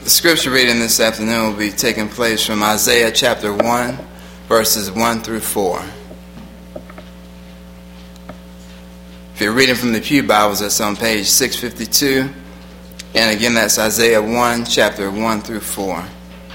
The scripture reading this afternoon will be taking place from Isaiah chapter 1, verses 1 through 4. If you're reading from the Pew Bibles, that's on page 652. And again, that's Isaiah 1, chapter 1 through 4.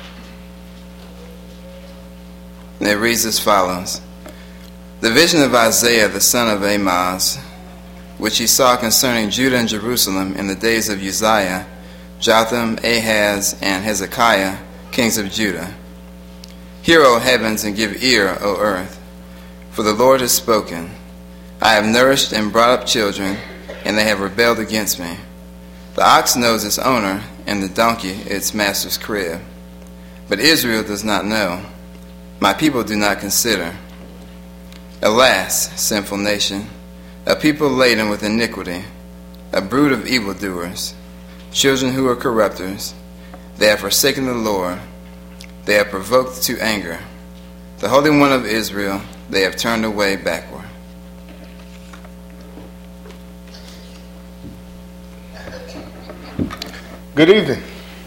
And it reads as follows. The vision of Isaiah, the son of Amoz, which he saw concerning Judah and Jerusalem in the days of Uzziah, Jotham, Ahaz, and Hezekiah, kings of Judah. Hear, O heavens, and give ear, O earth, for the Lord has spoken. I have nourished and brought up children, and they have rebelled against me. The ox knows its owner, and the donkey its master's crib. But Israel does not know. My people do not consider. Alas, sinful nation, a people laden with iniquity, a brood of evildoers, children who are corrupters. They have forsaken the Lord. They have provoked to anger. The Holy One of Israel, they have turned away backward. Good evening.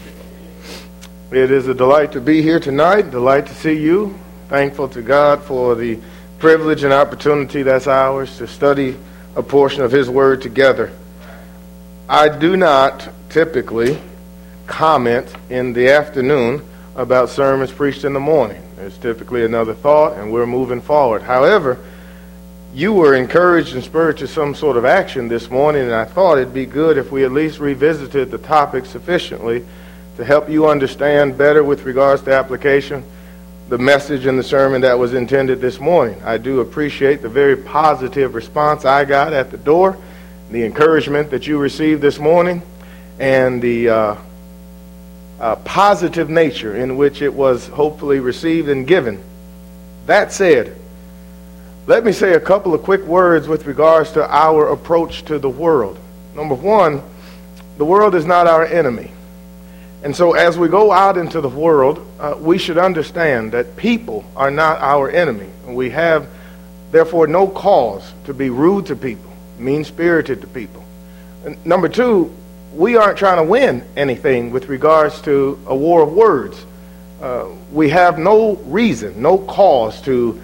It is a delight to be here tonight, delight to see you. Thankful to God for the privilege and opportunity that's ours to study a portion of His Word together. I do not typically comment in the afternoon about sermons preached in the morning. There's typically another thought, and we're moving forward. However, you were encouraged and spurred to some sort of action this morning, and I thought it'd be good if we at least revisited the topic sufficiently to help you understand better with regards to application the message in the sermon that was intended this morning. I do appreciate the very positive response I got at the door, the encouragement that you received this morning, and the positive nature in which it was hopefully received and given. That said, let me say a couple of quick words with regards to our approach to the world. Number one, the world is not our enemy. And so as we go out into the world, we should understand that people are not our enemy. We have, therefore, no cause to be rude to people, mean-spirited to people. And number two, we aren't trying to win anything with regards to a war of words. We have no reason, no cause to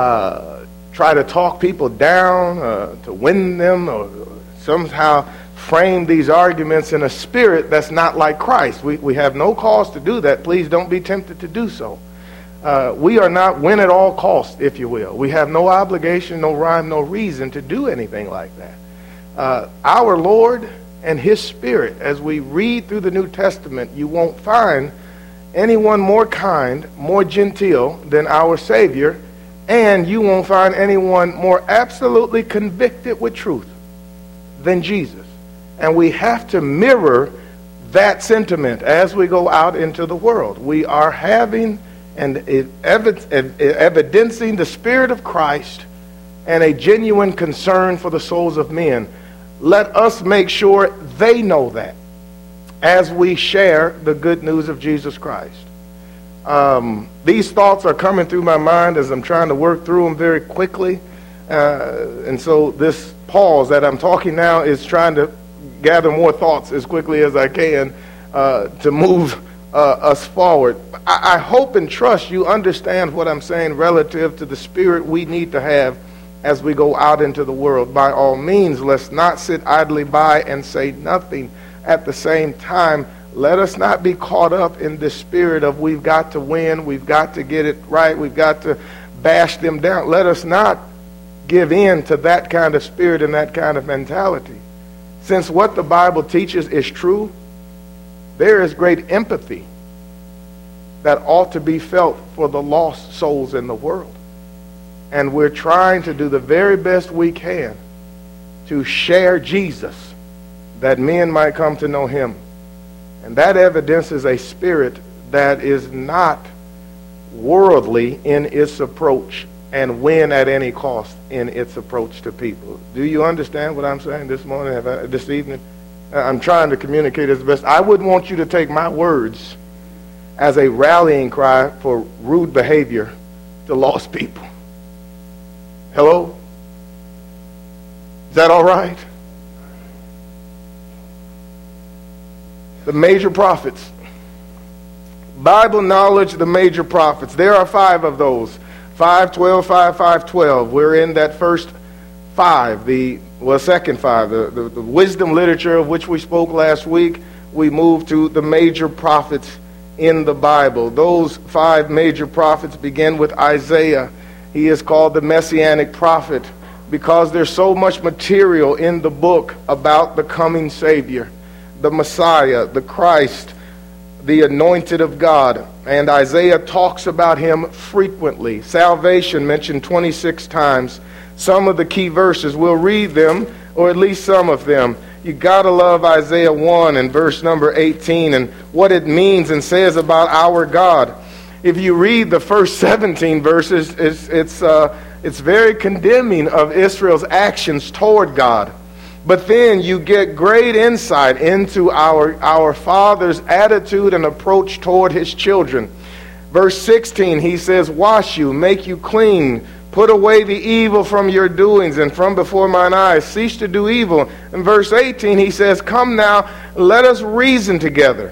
try to talk people down, to win them, or somehow frame these arguments in a spirit that's not like Christ. We have no cause to do that. Please don't be tempted to do so. We are not win at all costs, if you will. We have no obligation, no rhyme, no reason to do anything like that. Our Lord and His Spirit, as we read through the New Testament, you won't find anyone more kind, more genteel than our Savior, and you won't find anyone more absolutely convicted with truth than Jesus. And we have to mirror that sentiment as we go out into the world. We are having and evidencing the Spirit of Christ and a genuine concern for the souls of men. Let us make sure they know that as we share the good news of Jesus Christ. These thoughts are coming through my mind as I'm trying to work through them very quickly. And so this pause that I'm talking now is trying to gather more thoughts as quickly as I can to move us forward. I hope and trust you understand what I'm saying relative to the spirit we need to have as we go out into the world. By all means, let's not sit idly by and say nothing. At the same time, let us not be caught up in the spirit of we've got to win, we've got to get it right, we've got to bash them down. Let us not give in to that kind of spirit and that kind of mentality. Since what the Bible teaches is true, there is great empathy that ought to be felt for the lost souls in the world. And we're trying to do the very best we can to share Jesus, that men might come to know Him. And that evidences a spirit that is not worldly in its approach and win at any cost in its approach to people. Do you understand what I'm saying this morning, this evening? I'm trying to communicate as best. I wouldn't want you to take my words as a rallying cry for rude behavior to lost people. Hello? Is that all right? The major prophets Bible knowledge, the major prophets. There are 5 of those. 5:12, 5:12. We're in that first 5, second 5, the wisdom literature of which we spoke last week. We move to the major prophets in the Bible. Those 5 major prophets begin with Isaiah. He is called the Messianic prophet because there's so much material in the book about the coming Savior, the Messiah, the Christ, the anointed of God. And Isaiah talks about him frequently. Salvation mentioned 26 times. Some of the key verses, we'll read them, or at least some of them. You gotta love Isaiah 1 and verse number 18 and what it means and says about our God. If you read the first 17 verses, it's very condemning of Israel's actions toward God. But then you get great insight into our Father's attitude and approach toward his children. Verse 16, he says, wash you, make you clean, put away the evil from your doings and from before mine eyes. Cease to do evil. In verse 18, he says, come now, let us reason together.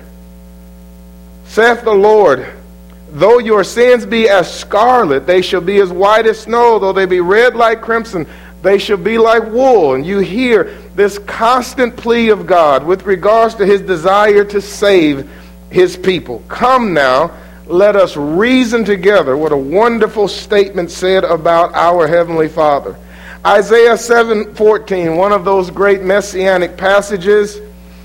Saith the Lord, though your sins be as scarlet, they shall be as white as snow. Though they be red like crimson, they shall be like wool. And you hear this constant plea of God with regards to his desire to save his people. Come now, let us reason together. What a wonderful statement said about our Heavenly Father. Isaiah 7:14, one of those great messianic passages.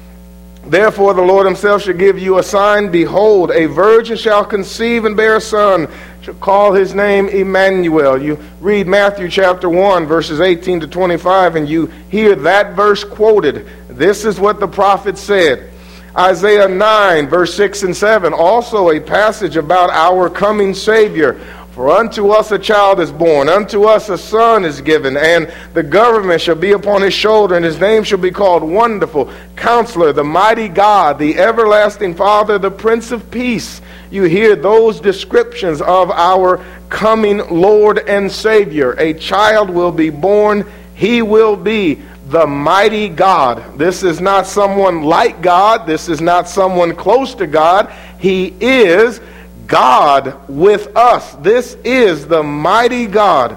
Therefore the Lord himself shall give you a sign. Behold, a virgin shall conceive and bear a son, shall call his name Emmanuel. You read Matthew chapter 1, verses 18 to 25, and you hear that verse quoted. This is what the prophet said. Isaiah 9, verse 6 and 7, also a passage about our coming Savior. For unto us a child is born, unto us a son is given, and the government shall be upon his shoulder, and his name shall be called Wonderful, Counselor, the Mighty God, the Everlasting Father, the Prince of Peace. You hear those descriptions of our coming Lord and Savior. A child will be born. He will be the mighty God. This is not someone like God. This is not someone close to God. He is God with us. This is the mighty God.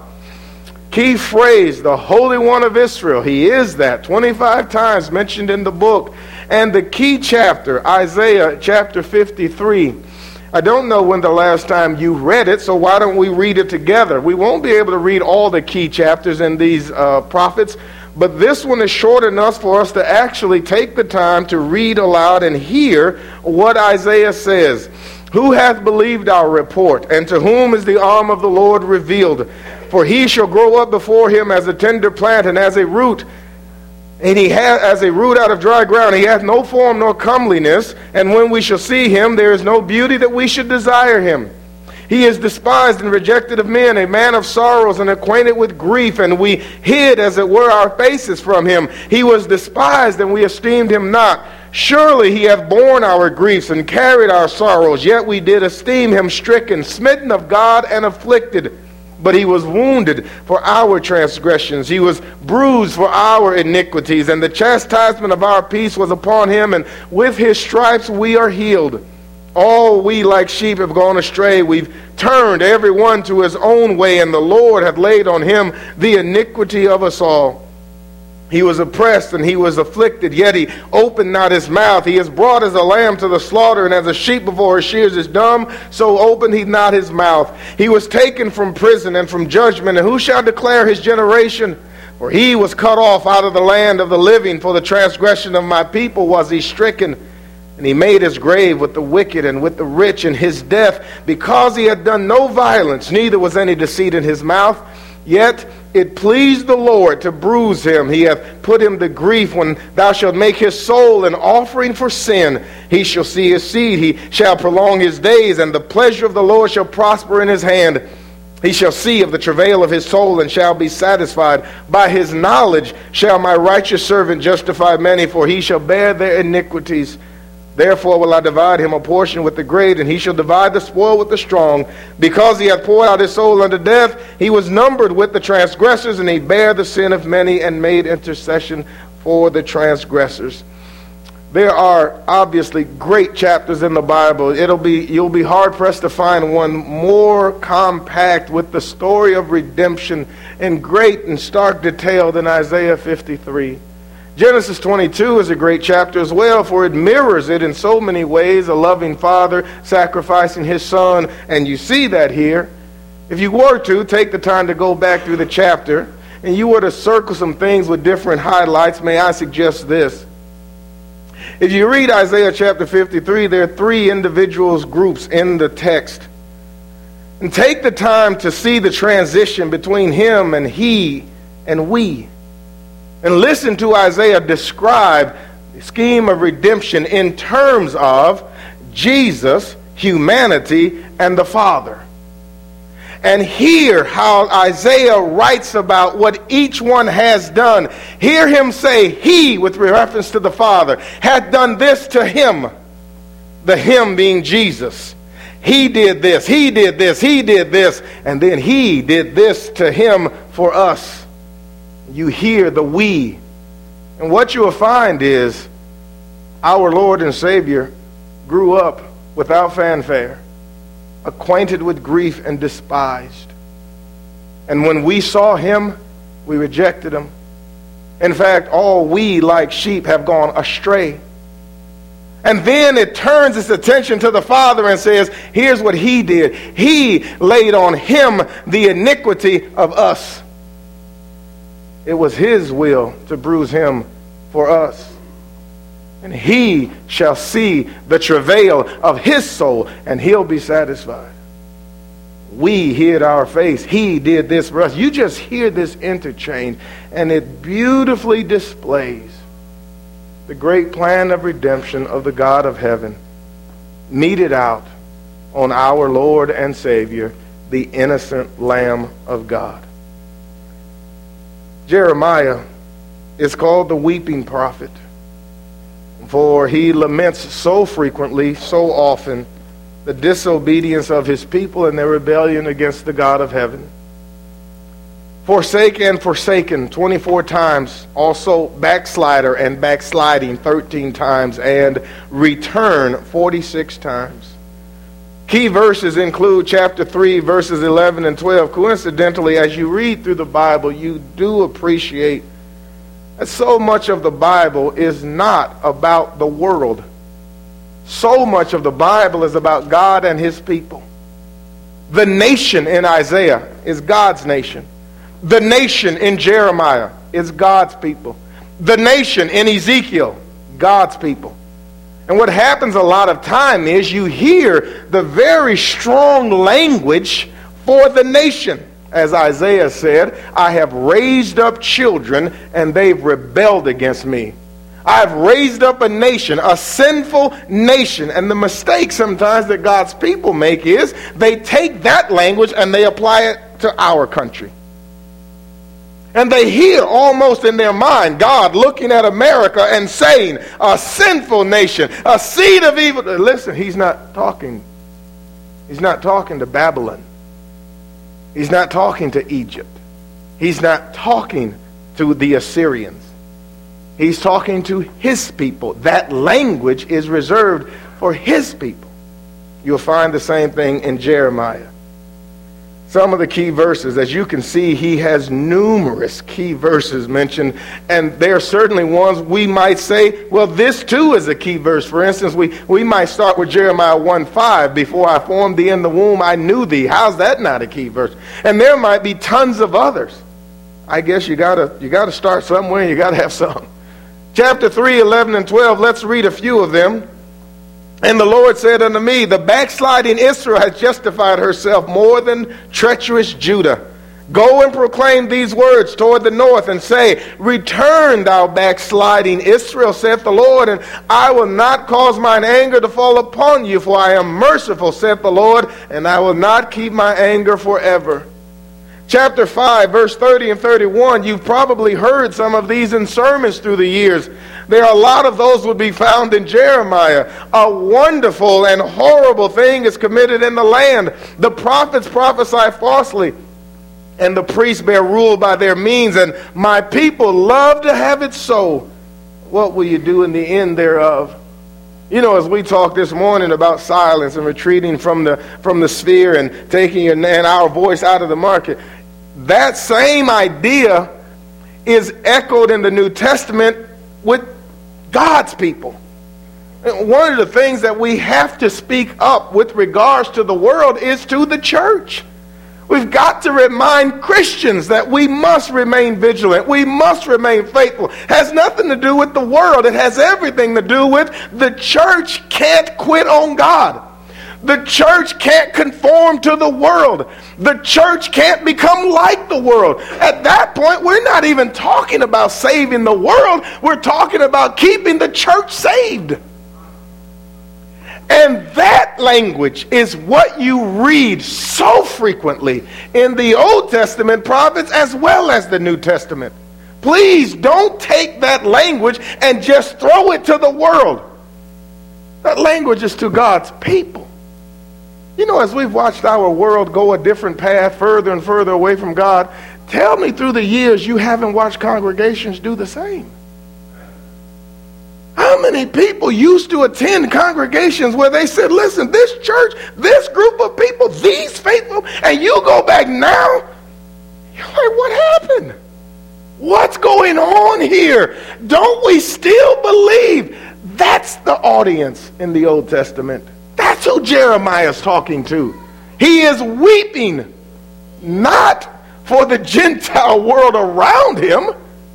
Key phrase, the Holy One of Israel. He is that. 25 times mentioned in the book. And the key chapter, Isaiah chapter 53. I don't know when the last time you read it, so why don't we read it together? We won't be able to read all the key chapters in these prophets, but this one is short enough for us to actually take the time to read aloud and hear what Isaiah says. Who hath believed our report, and to whom is the arm of the Lord revealed? For he shall grow up before him as a tender plant, and as a root, and he hath as a root out of dry ground. He hath no form nor comeliness, and when we shall see him, there is no beauty that we should desire him. He is despised and rejected of men, a man of sorrows and acquainted with grief, and we hid, as it were, our faces from him. He was despised, and we esteemed him not. Surely he hath borne our griefs and carried our sorrows, yet we did esteem him stricken, smitten of God, and afflicted. But he was wounded for our transgressions. He was bruised for our iniquities, and the chastisement of our peace was upon him, and with his stripes we are healed. All we like sheep have gone astray. We've turned every one to his own way, and the Lord hath laid on him the iniquity of us all. He was oppressed and he was afflicted, yet he opened not his mouth. He is brought as a lamb to the slaughter, and as a sheep before her shears is dumb, so opened he not his mouth. He was taken from prison and from judgment, and who shall declare his generation? For he was cut off out of the land of the living. For the transgression of my people was he stricken. And he made his grave with the wicked and with the rich in his death, because he had done no violence, neither was any deceit in his mouth. Yet it pleased the Lord to bruise him. He hath put him to grief. When thou shalt make his soul an offering for sin, he shall see his seed. He shall prolong his days, and the pleasure of the Lord shall prosper in his hand. He shall see of the travail of his soul, and shall be satisfied. By his knowledge shall my righteous servant justify many, for he shall bear their iniquities. Therefore will I divide him a portion with the great, and he shall divide the spoil with the strong. Because he hath poured out his soul unto death, he was numbered with the transgressors, and he bare the sin of many, and made intercession for the transgressors. There are obviously great chapters in the Bible. You'll be hard-pressed to find one more compact with the story of redemption in great and stark detail than Isaiah 53. Genesis 22 is a great chapter as well, for it mirrors it in so many ways, a loving father sacrificing his son, and you see that here. If you were to take the time to go back through the chapter, and you were to circle some things with different highlights, may I suggest this. If you read Isaiah chapter 53, there are three individuals groups in the text. And take the time to see the transition between him and he and we. And listen to Isaiah describe the scheme of redemption in terms of Jesus, humanity, and the Father. And hear how Isaiah writes about what each one has done. Hear him say, he, with reference to the Father, hath done this to him. The him being Jesus. He did this, he did this, he did this, and then he did this to him for us. You hear the we. And what you will find is our Lord and Savior grew up without fanfare, acquainted with grief and despised. And when we saw him, we rejected him. In fact, all we like sheep have gone astray. And then it turns its attention to the Father and says, here's what he did. He laid on him the iniquity of us. It was his will to bruise him for us. And he shall see the travail of his soul, and he'll be satisfied. We hid our face. He did this for us. You just hear this interchange, and it beautifully displays the great plan of redemption of the God of heaven, meted out on our Lord and Savior, the innocent Lamb of God. Jeremiah is called the weeping prophet, for he laments so frequently, so often, the disobedience of his people and their rebellion against the God of heaven. Forsake and forsaken 24 times, also backslider and backsliding 13 times, and return 46 times. Key verses include chapter 3, verses 11 and 12. Coincidentally, as you read through the Bible, you do appreciate that so much of the Bible is not about the world. So much of the Bible is about God and his people. The nation in Isaiah is God's nation. The nation in Jeremiah is God's people. The nation in Ezekiel, God's people. And what happens a lot of time is you hear the very strong language for the nation. As Isaiah said, I have raised up children and they've rebelled against me. I have raised up a nation, a sinful nation. And the mistake sometimes that God's people make is they take that language and they apply it to our country. And they hear almost in their mind God looking at America and saying, a sinful nation, a seed of evil. Listen, he's not talking. He's not talking to Babylon. He's not talking to Egypt. He's not talking to the Assyrians. He's talking to his people. That language is reserved for his people. You'll find the same thing in Jeremiah. Some of the key verses, as you can see, he has numerous key verses mentioned, and there are certainly ones we might say, well, this too is a key verse. For instance, we might start with Jeremiah 1:5. Before I formed thee in the womb, I knew thee. How's that not a key verse? And there might be tons of others. I guess you gotta start somewhere. You gotta have some. Chapter 3, 11 and 12. Let's read a few of them. And the Lord said unto me, the backsliding Israel has justified herself more than treacherous Judah. Go and proclaim these words toward the north and say, return, thou backsliding Israel, saith the Lord, and I will not cause mine anger to fall upon you, for I am merciful, saith the Lord, and I will not keep my anger forever. Chapter 5, verse 30 and 31, you've probably heard some of these in sermons through the years. There are a lot of those will be found in Jeremiah. A wonderful and horrible thing is committed in the land. The prophets prophesy falsely, and the priests bear rule by their means, and my people love to have it so. what will you do in the end thereof? You know, as we talked this morning about silence and retreating from the sphere and taking our voice out of the market, that same idea is echoed in the New Testament with God's people. One of the things that we have to speak up with regards to the world is to the church. We've got to remind Christians that we must remain vigilant. We must remain faithful. It has nothing to do with the world. It has everything to do with the church can't quit on God. The church can't conform to the world. The church can't become like the world. At that point, we're not even talking about saving the world. We're talking about keeping the church saved. And that language is what you read so frequently in the Old Testament prophets as well as the New Testament. Please don't take that language and just throw it to the world. That language is to God's people. You know, as we've watched our world go a different path, further and further away from God, tell me through the years you haven't watched congregations do the same. How many people used to attend congregations where they said, listen, this church, this group of people, these faithful, and you go back now, you're like, what happened? What's going on here? Don't we still believe? That's the audience in the Old Testament. That's who Jeremiah is talking to. He is weeping, not for the Gentile world around him,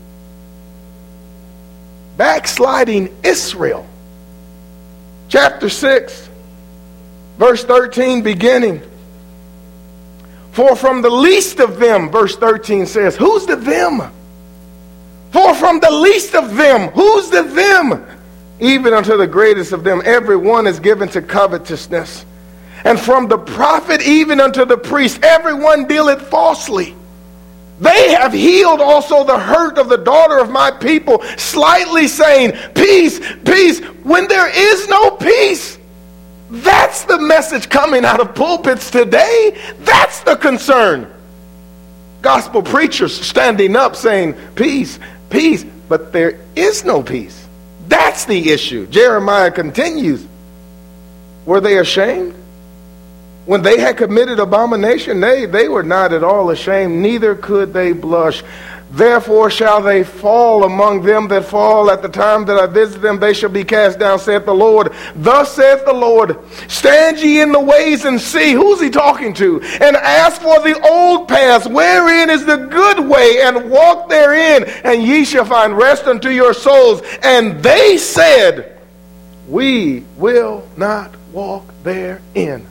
backsliding Israel. Chapter 6, verse 13 beginning. For from the least of them, verse 13 says, who's the them? For from the least of them, who's the them? Even unto the greatest of them, every one is given to covetousness. And from the prophet even unto the priest, every one dealeth falsely. They have healed also the hurt of the daughter of my people, slightly saying, peace, peace, when there is no peace. That's the message coming out of pulpits today. That's the concern. Gospel preachers standing up saying, peace, peace, but there is no peace. That's the issue. Jeremiah continues. Were they ashamed? When they had committed abomination, they were not at all ashamed, neither could they blush. Therefore shall they fall among them that fall. At the time that I visit them, they shall be cast down, saith the Lord. Thus saith the Lord, stand ye in the ways and see. Who's he talking to? And ask for the old paths, wherein is the good way, and walk therein, and ye shall find rest unto your souls. And they said, we will not walk therein.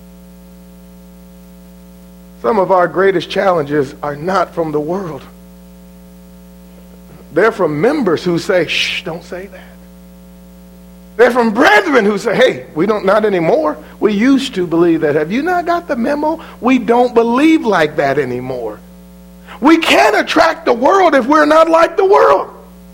Some of our greatest challenges are not from the world. They're from members who say, shh, don't say that. They're from brethren who say, hey, we don't, not anymore. We used to believe that. Have you not got the memo? We don't believe like that anymore. We can't attract the world if we're not like the world.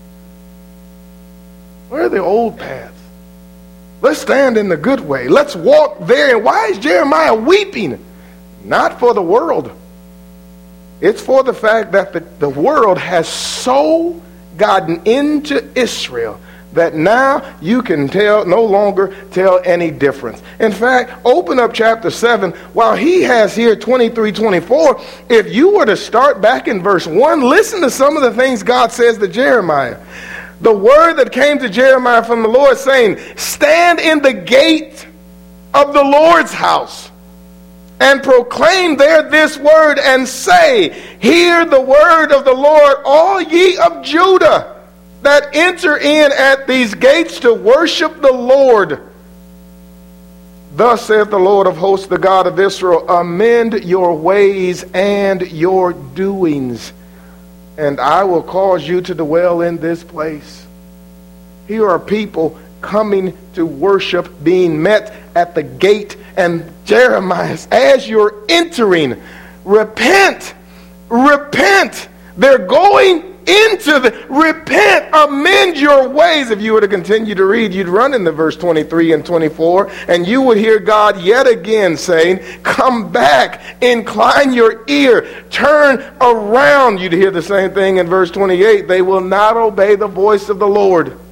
Where are the old paths? Let's stand in the good way. Let's walk there. And why is Jeremiah weeping? Not for the world. It's for the fact that the world has so gotten into Israel that now you can no longer tell any difference. In fact, open up chapter 7. While he has here 23, 24, if you were to start back in verse 1, listen to some of the things God says to Jeremiah. The word that came to Jeremiah from the Lord saying, stand in the gate of the Lord's house and proclaim there this word and say, hear the word of the Lord, all ye of Judah that enter in at these gates to worship the Lord. Thus saith the Lord of hosts, the God of Israel, amend your ways and your doings, and I will cause you to dwell in this place. Here are people coming to worship, being met at the gate. And Jeremiah, as you're entering, repent, repent. They're going into repent, amend your ways. If you were to continue to read, you'd run into verse 23 and 24, and you would hear God yet again saying, come back, incline your ear, turn around. You'd hear the same thing in verse 28. They will not obey the voice of the Lord.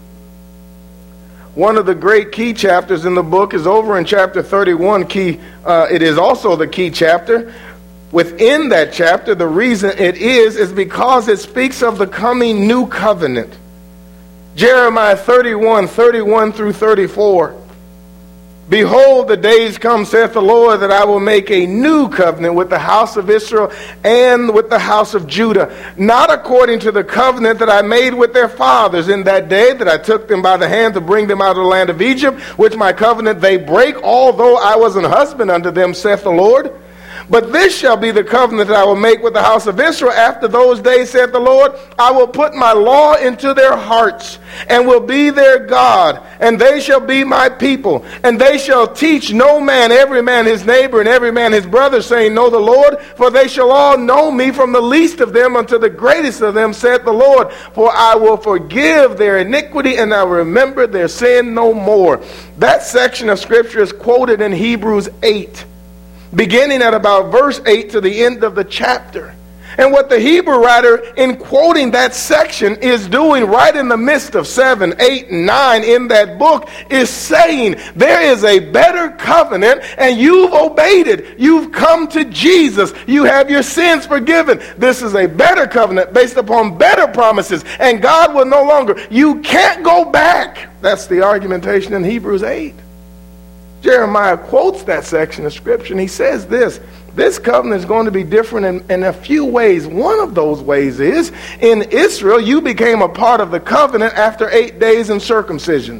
One of the great key chapters in the book is over in chapter 31. It is also the key chapter. Within that chapter, the reason it is because it speaks of the coming new covenant. Jeremiah 31 through 34. Behold, the days come, saith the Lord, that I will make a new covenant with the house of Israel and with the house of Judah, not according to the covenant that I made with their fathers in that day that I took them by the hand to bring them out of the land of Egypt, which my covenant they break, although I was an husband unto them, saith the Lord. But this shall be the covenant that I will make with the house of Israel after those days, saith the Lord. I will put my law into their hearts, and will be their God, and they shall be my people. And they shall teach no man, every man his neighbor, and every man his brother, saying, Know the Lord, for they shall all know me, from the least of them unto the greatest of them, saith the Lord. For I will forgive their iniquity, and I will remember their sin no more. That section of Scripture is quoted in Hebrews 8. Beginning at about verse 8 to the end of the chapter. And what the Hebrew writer, in quoting that section, is doing right in the midst of 7, 8, and 9 in that book, is saying there is a better covenant and you've obeyed it. You've come to Jesus. You have your sins forgiven. This is a better covenant based upon better promises. And God will no longer, you can't go back. That's the argumentation in Hebrews 8. Jeremiah quotes that section of Scripture, and he says this covenant is going to be different in a few ways. One of those ways is, in Israel, you became a part of the covenant after 8 days in circumcision.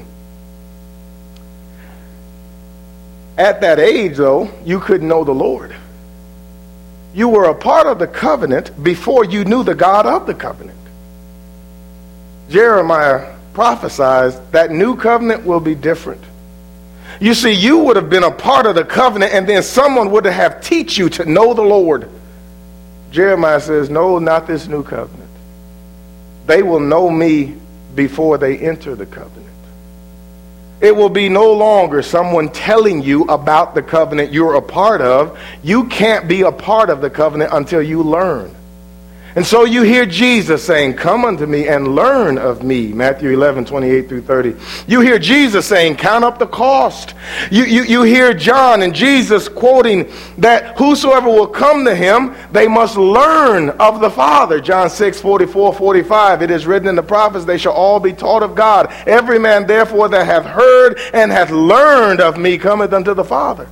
At that age, though, you couldn't know the Lord. You were a part of the covenant before you knew the God of the covenant. Jeremiah prophesies that new covenant will be different. You see, you would have been a part of the covenant, and then someone would have teach you to know the Lord. Jeremiah says, no, not this new covenant. They will know me before they enter the covenant. It will be no longer someone telling you about the covenant you're a part of. You can't be a part of the covenant until you learn. And so you hear Jesus saying, come unto me and learn of me, Matthew 11, 28 through 30. You hear Jesus saying, count up the cost. You hear John and Jesus quoting that whosoever will come to him, they must learn of the Father. John 6, 44, 45. It is written in the prophets, they shall all be taught of God. Every man therefore that hath heard and hath learned of me cometh unto the Father.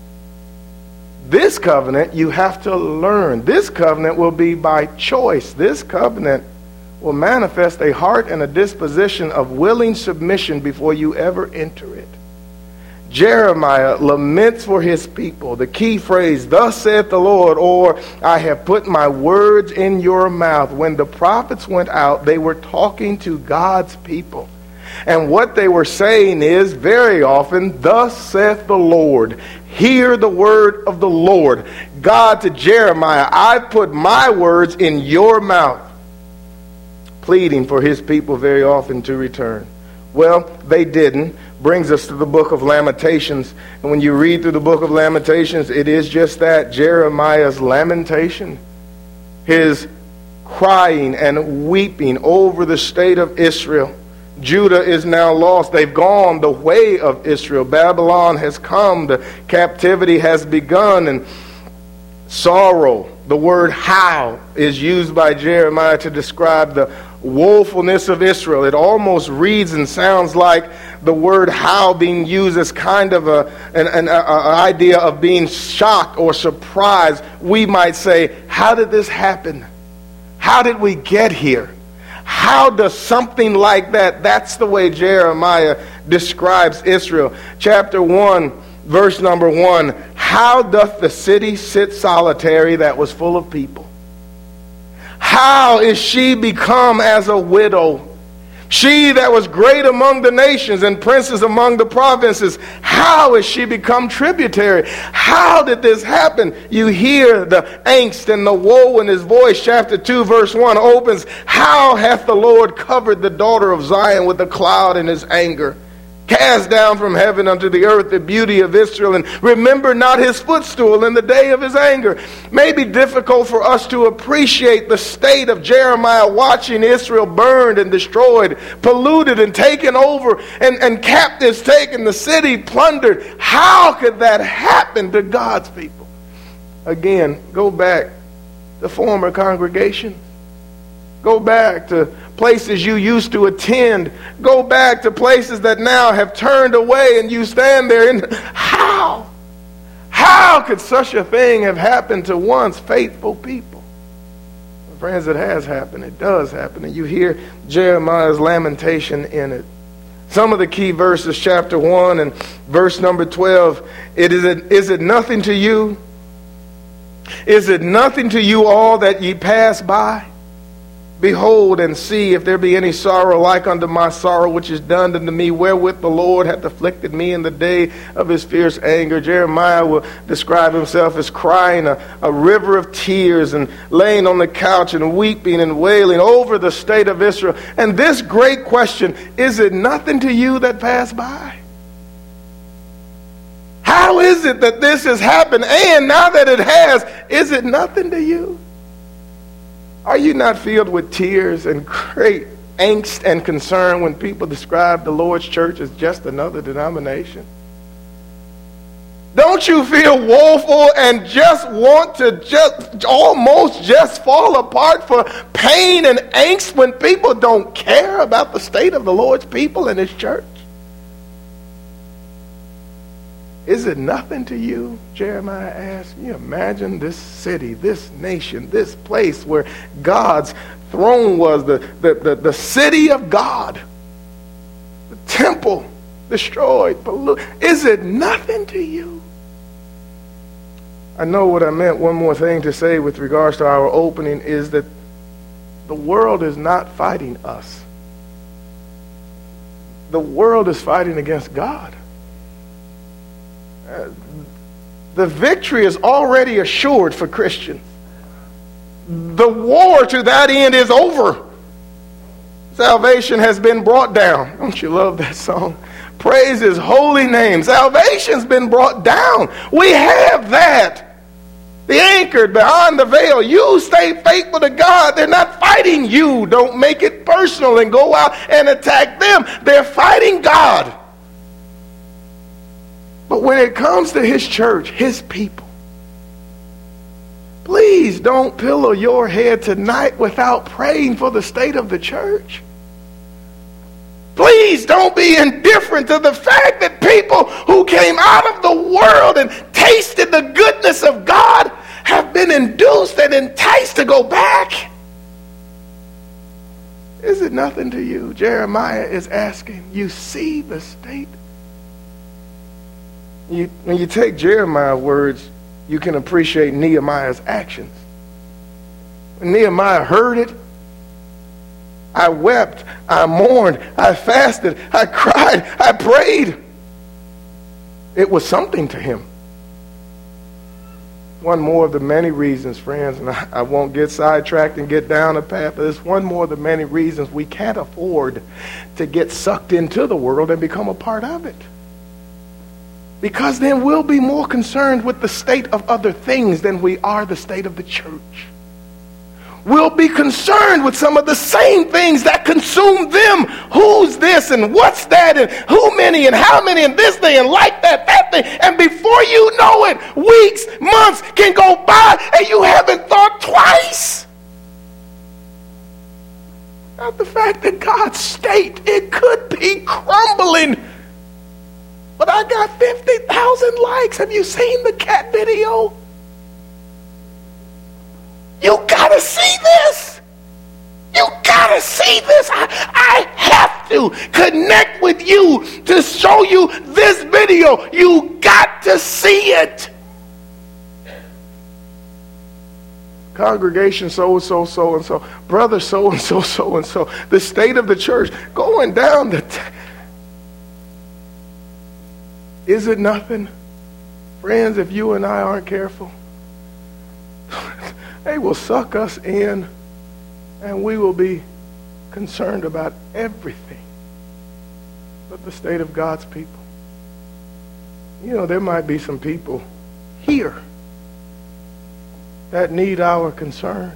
This covenant you have to learn. This covenant will be by choice. This covenant will manifest a heart and a disposition of willing submission before you ever enter it. Jeremiah laments for his people. The key phrase, thus saith the Lord, or I have put my words in your mouth. When the prophets went out, they were talking to God's people. And what they were saying is, very often, thus saith the Lord. Hear the word of the Lord. God to Jeremiah, I put my words in your mouth. Pleading for his people very often to return. Well, they didn't. Brings us to the book of Lamentations. And when you read through the book of Lamentations, it is just that, Jeremiah's lamentation. His crying and weeping over the state of Israel. Judah is now lost. They've gone the way of Israel. Babylon has come. The captivity has begun. And sorrow, the word how, is used by Jeremiah to describe the woefulness of Israel. It almost reads and sounds like the word how being used as kind of an idea of being shocked or surprised. We might say, how did this happen? How did we get here? How does something like that? That's the way Jeremiah describes Israel. Chapter 1, verse number 1. How doth the city sit solitary that was full of people? How is she become as a widow? She that was great among the nations and princes among the provinces, how is she become tributary? How did this happen? You hear the angst and the woe in his voice. Chapter 2, verse 1 opens, how hath the Lord covered the daughter of Zion with a cloud in his anger? Cast down from heaven unto the earth the beauty of Israel, and remember not his footstool in the day of his anger. It may be difficult for us to appreciate the state of Jeremiah watching Israel burned and destroyed, polluted and taken over, and captives taken, the city plundered. How could that happen to God's people? Again, go back to former congregations. Go back to places you used to attend. Go back to places that now have turned away, and you stand there and how? How could such a thing have happened to once faithful people? Friends, it has happened. It does happen. And you hear Jeremiah's lamentation in it. Some of the key verses, chapter 1 and verse number 12. Is it nothing to you? Is it nothing to you all that ye pass by? Behold and see if there be any sorrow like unto my sorrow which is done unto me, wherewith the Lord hath afflicted me in the day of his fierce anger. Jeremiah will describe himself as crying a river of tears and laying on the couch and weeping and wailing over the state of Israel. And this great question, is it nothing to you that pass by? How is it that this has happened? And now that it has, is it nothing to you? Are you not filled with tears and great angst and concern when people describe the Lord's church as just another denomination? Don't you feel woeful and just want to almost fall apart for pain and angst when people don't care about the state of the Lord's people and his church? Is it nothing to you? Jeremiah asked. Can you imagine this city, this nation, this place where God's throne was, the city of God, the temple destroyed, polluted. Is it nothing to you? I know what I meant. One more thing to say with regards to our opening is that the world is not fighting us. The world is fighting against God. The victory is already assured for Christians. The war to that end is over. Salvation has been brought down. Don't you love that song? Praise his holy name. Salvation's been brought down. We have that. The anchored behind the veil. You stay faithful to God. They're not fighting you. Don't make it personal and go out and attack them. They're fighting God. But when it comes to his church, his people, please don't pillow your head tonight without praying for the state of the church. Please don't be indifferent to the fact that people who came out of the world and tasted the goodness of God have been induced and enticed to go back. Is it nothing to you? Jeremiah is asking. You see the state. When you take Jeremiah's words, you can appreciate Nehemiah's actions. When Nehemiah heard it, I wept, I mourned, I fasted, I cried, I prayed. It was something to him. One more of the many reasons, friends, and I won't get sidetracked and get down a path, but it's one more of the many reasons we can't afford to get sucked into the world and become a part of it. Because then we'll be more concerned with the state of other things than we are the state of the church. We'll be concerned with some of the same things that consume them. Who's this and what's that and who many and how many and this thing and like that thing. And before you know it, weeks, months can go by and you haven't thought twice about the fact that God's state, it could be crumbling. But I got 50,000 likes. Have you seen the cat video? You gotta see this. You gotta see this. I have to connect with you to show you this video. You got to see it. Congregation so-and-so, so-and-so. Brother so-and-so, so-and-so. The state of the church going down the... Is it nothing? Friends, if you and I aren't careful, they will suck us in and we will be concerned about everything but the state of God's people. You know, there might be some people here that need our concern.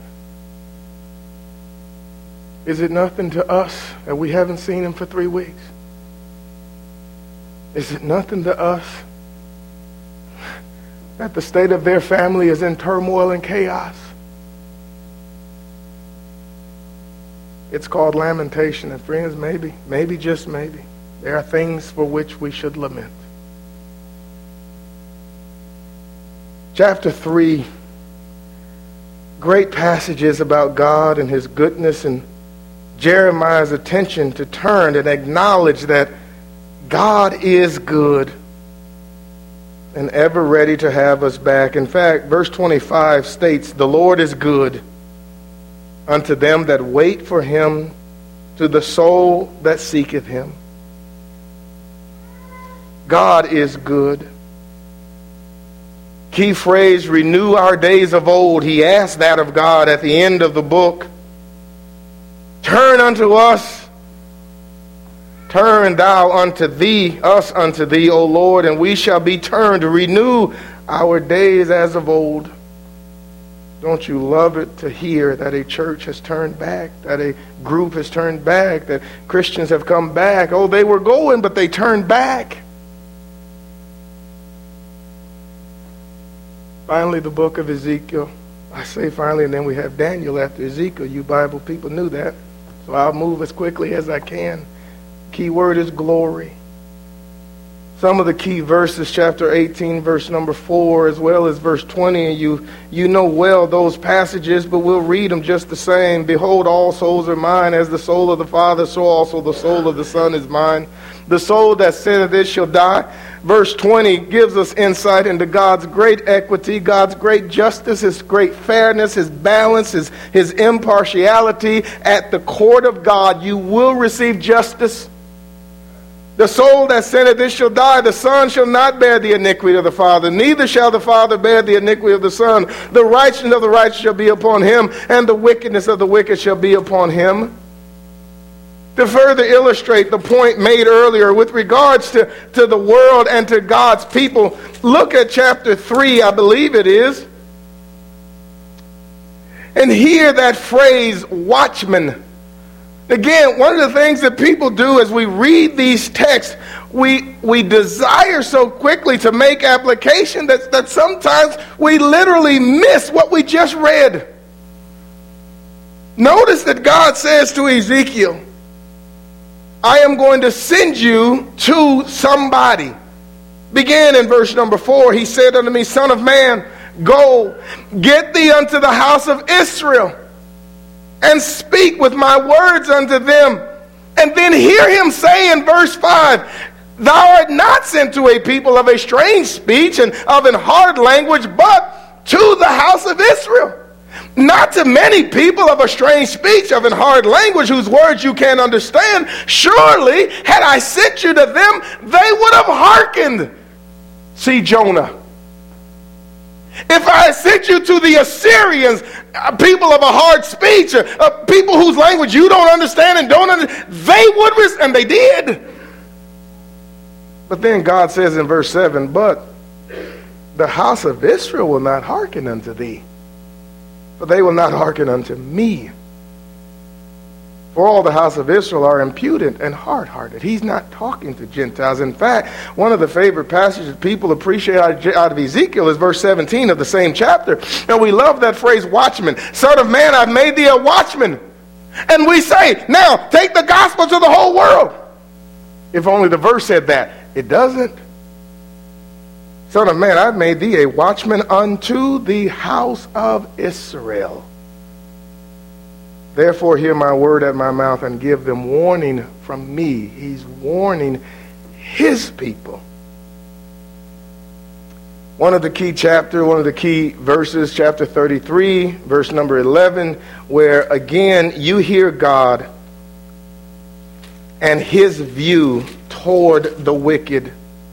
Is it nothing to us that we haven't seen him for 3 weeks? Is it nothing to us that the state of their family is in turmoil and chaos? It's called lamentation. And friends, maybe just maybe, there are things for which we should lament. Chapter 3, great passages about God and his goodness, and Jeremiah's attention to turn and acknowledge that God is good and ever ready to have us back. In fact, verse 25 states, "The Lord is good unto them that wait for him, to the soul that seeketh him." God is good. Key phrase, renew our days of old. He asked that of God at the end of the book. Turn unto us. Turn thou unto thee, us unto thee, O Lord, and we shall be turned. Renew our days as of old. Don't you love it to hear that a church has turned back, that a group has turned back, that Christians have come back? Oh, they were going, but they turned back. Finally, the book of Ezekiel. I say finally, and then we have Daniel after Ezekiel. You Bible people knew that. So I'll move as quickly as I can. Key word is glory. Some of the key verses, chapter 18, verse number 4, as well as verse 20. And you know well those passages, but we'll read them just the same. Behold, all souls are mine, as the soul of the Father, so also the soul of the Son is mine. The soul that sinneth it shall die. Verse 20 gives us insight into God's great equity, God's great justice, his great fairness, his balance, his impartiality. At the court of God, you will receive justice. The soul that sinneth it shall die. The Son shall not bear the iniquity of the Father, neither shall the Father bear the iniquity of the Son. The righteousness of the righteous shall be upon him, and the wickedness of the wicked shall be upon him. To further illustrate the point made earlier with regards to the world and to God's people, look at chapter 3, I believe it is, and hear that phrase, watchman. Again, one of the things that people do as we read these texts, we desire so quickly to make application that sometimes we literally miss what we just read. Notice that God says to Ezekiel, I am going to send you to somebody. Begin in verse number 4. He said unto me, Son of man, go, get thee unto the house of Israel, and speak with my words unto them. And then hear him say in verse 5, Thou art not sent to a people of a strange speech and of an hard language, but to the house of Israel. Not to many people of a strange speech, of an hard language, whose words you can't understand. Surely, had I sent you to them, they would have hearkened. See Jonah. If I had sent you to the Assyrians, people of a hard speech, people whose language you don't understand and don't understand, they would, and they did. But then God says in verse 7, But the house of Israel will not hearken unto thee, for they will not hearken unto me. For all the house of Israel are impudent and hard-hearted. He's not talking to Gentiles. In fact, one of the favorite passages people appreciate out of Ezekiel is verse 17 of the same chapter. And we love that phrase, watchman. Son of man, I've made thee a watchman. And we say, now, take the gospel to the whole world. If only the verse said that. It doesn't. Son of man, I've made thee a watchman unto the house of Israel. Therefore hear my word at my mouth and give them warning from me. He's warning his people. One of the key verses, chapter 33, verse number 11, where again you hear God and his view toward the wicked.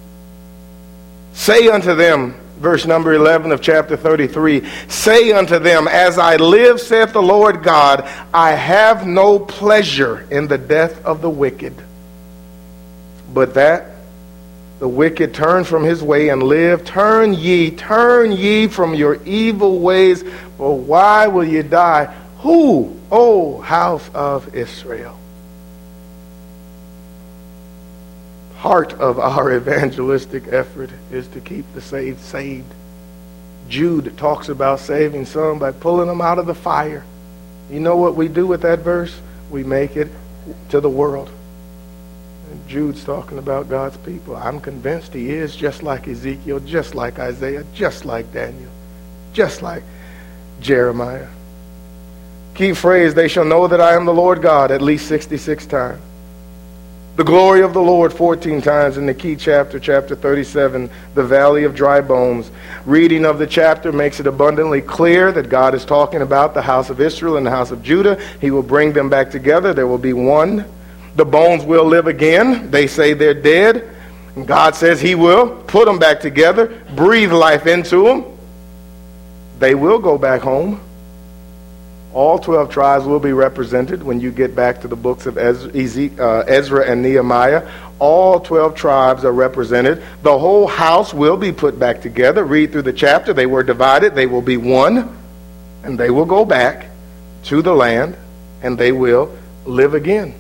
Say unto them, verse number 11 of chapter 33, say unto them, As I live, saith the Lord God, I have no pleasure in the death of the wicked, but that the wicked turn from his way and live. Turn ye from your evil ways, for why will ye die? Who, O house of Israel? Part of our evangelistic effort is to keep the saved saved. Jude talks about saving some by pulling them out of the fire. You know what we do with that verse? We make it to the world. And Jude's talking about God's people. I'm convinced he is, just like Ezekiel, just like Isaiah, just like Daniel, just like Jeremiah. Key phrase, they shall know that I am the Lord God, at least 66 times. The glory of the Lord 14 times in the key chapter, chapter 37, the valley of dry bones. Reading of the chapter makes it abundantly clear that God is talking about the house of Israel and the house of Judah. He will bring them back together. There will be one. The bones will live again. They say they're dead. And God says he will put them back together, breathe life into them. They will go back home. All 12 tribes will be represented when you get back to the books of Ezra and Nehemiah. All 12 tribes are represented. The whole house will be put back together. Read through the chapter. They were divided. They will be one. And they will go back to the land. And they will live again.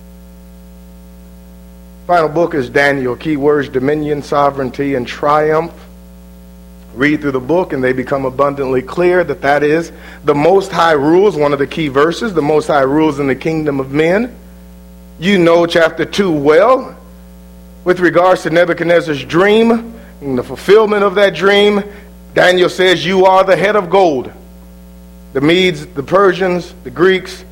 Final book is Daniel. Key words, dominion, sovereignty, and triumph. Read through the book and they become abundantly clear that is the Most High rules, one of the key verses. The Most High rules in the kingdom of men. You know chapter 2 well. With regards to Nebuchadnezzar's dream and the fulfillment of that dream, Daniel says, you are the head of gold. The Medes, the Persians, the Greeks,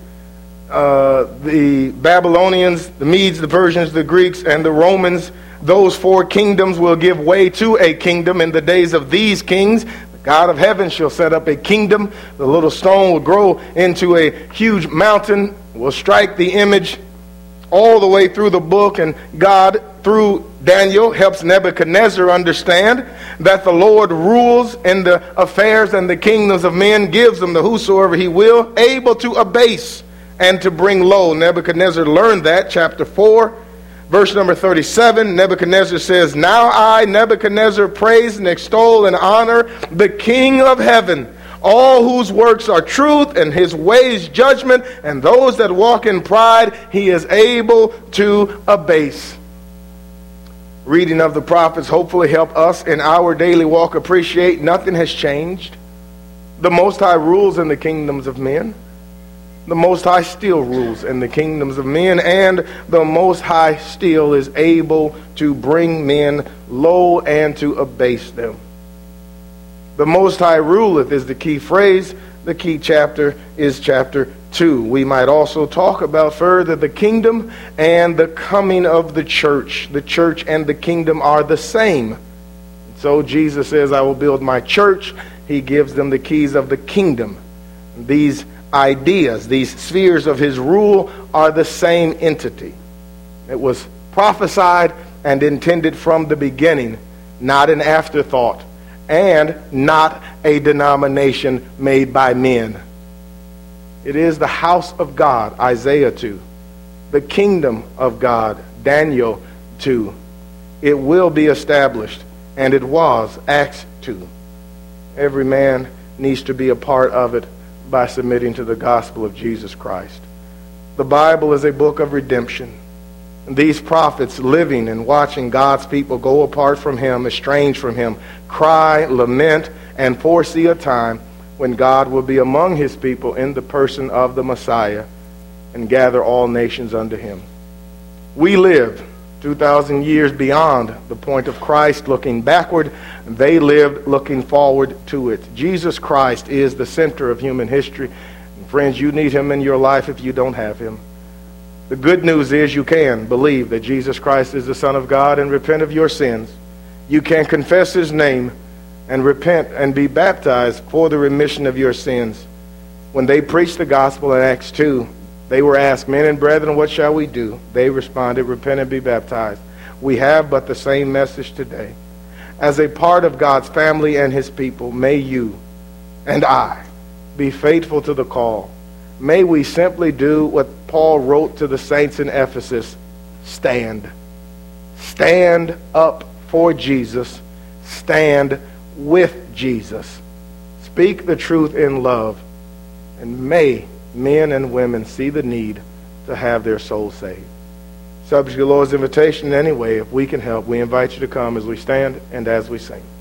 the Babylonians, the Medes, the Persians, the Greeks, and the Romans, those 4 kingdoms will give way to a kingdom in the days of these kings. The God of heaven shall set up a kingdom. The little stone will grow into a huge mountain, will strike the image all the way through the book. And God, through Daniel, helps Nebuchadnezzar understand that the Lord rules in the affairs and the kingdoms of men, gives them to whosoever he will, able to abase and to bring low. Nebuchadnezzar learned that, chapter 4. Verse number 37, Nebuchadnezzar says, now I, Nebuchadnezzar, praise and extol and honor the King of heaven, all whose works are truth and his ways judgment, and those that walk in pride he is able to abase. Reading of the prophets hopefully help us in our daily walk appreciate nothing has changed. The Most High rules in the kingdoms of men. The Most High still rules in the kingdoms of men, and the Most High still is able to bring men low and to abase them. The Most High ruleth is the key phrase. The key chapter is chapter 2. We might also talk about further the kingdom and the coming of the church. The church and the kingdom are the same. So Jesus says, I will build my church. He gives them the keys of the kingdom. These ideas, these spheres of his rule are the same entity. It was prophesied and intended from the beginning, not an afterthought, and not a denomination made by men. It is the house of God, Isaiah 2. The kingdom of God, Daniel 2. It will be established, and it was, Acts 2. Every man needs to be a part of it by submitting to the gospel of Jesus Christ. The Bible is a book of redemption. And these prophets living and watching God's people go apart from him, estranged from him, cry, lament, and foresee a time when God will be among his people in the person of the Messiah and gather all nations unto him. We live 2,000 years beyond the point of Christ, looking backward. They lived looking forward to it. Jesus Christ is the center of human history. And friends, you need him in your life if you don't have him. The good news is you can believe that Jesus Christ is the Son of God and repent of your sins. You can confess his name and repent and be baptized for the remission of your sins. When they preached the gospel in Acts 2, they were asked, men and brethren, what shall we do? They responded, repent and be baptized. We have but the same message today. As a part of God's family and his people, may you and I be faithful to the call. May we simply do what Paul wrote to the saints in Ephesus, stand. Stand up for Jesus. Stand with Jesus. Speak the truth in love. And may men and women see the need to have their souls saved. Subject to the Lord's invitation anyway, if we can help, we invite you to come as we stand and as we sing.